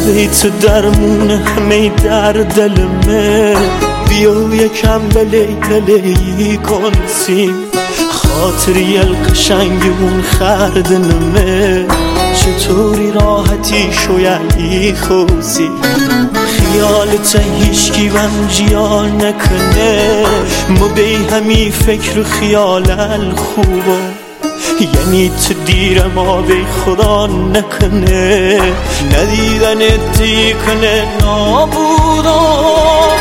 بیت درمون همه در دلمه، بیا یکم لیلی کنسیم خاطری القشنگمون خردنمه. چطوری راحتی شویی خوزی خیالت هیچکی وم جیان نکنه، ما بی همی فکر خیال الخوبا، یعنی تو دیر ما بی خدا نکنه، ندیدن تی کنه نابودم.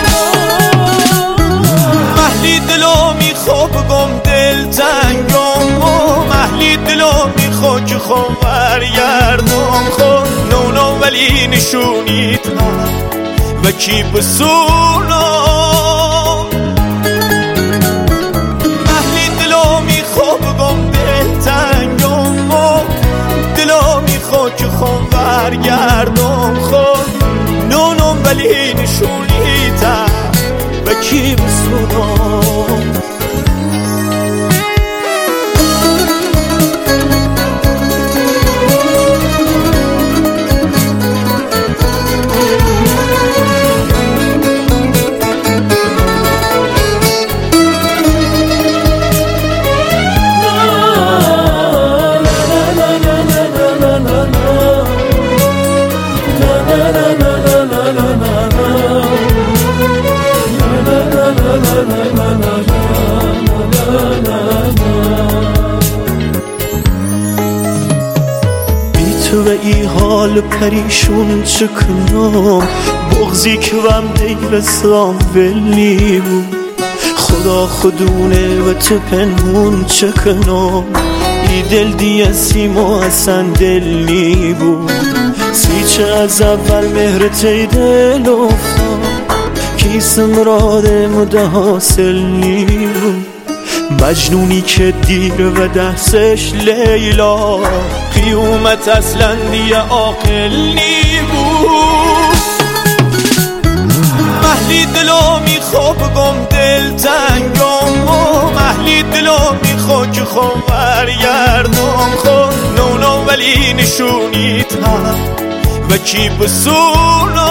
محلی دلو میخوا بگم دل تنگم، محلی دلو میخوا که خون برگردم خون نونو ولی نشونیت و کی بسونم. محلی دلو میخوا بگم دل تنگم، دلو میخوا که خون برگردم خون نونو ولی نشونیت و کی بسونم. تو به ای حال پریشون چکنم، بغزی که وم دیرستان ولی بود، خدا خودونه و تو پنهون چکنم، ای دل دیه سیما اصلا دلی بود، سیچه از اول مهرت ای دل افتاد، کیسم راده مده حاصل نی بود، مجنونی که دیر و دستش لیلا، قیومت اصلا دیگه عاقل نی بود. محلی دلو میخوا بگم دل تنگم، محلی دلو میخوا که خون برگردم خون نونو ولی نشونیت و کی بسونم.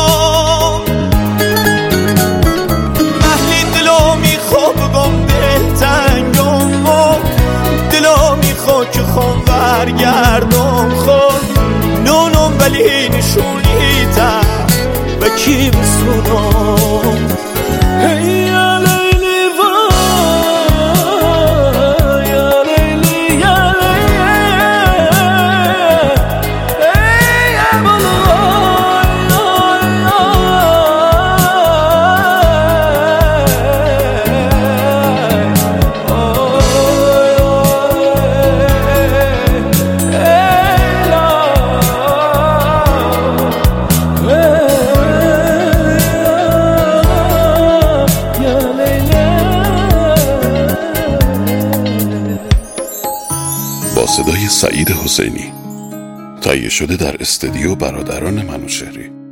محلی دلو میخوا بگم دل تنگم، دلو میخوا که خون برگردم خون نونم ولی نشونیت و کی بسونم. یا لیلی وای یا لیلی یا لیلی ای با صدای سعید حسینی، تهیه شده در استودیو برادران منوچهری.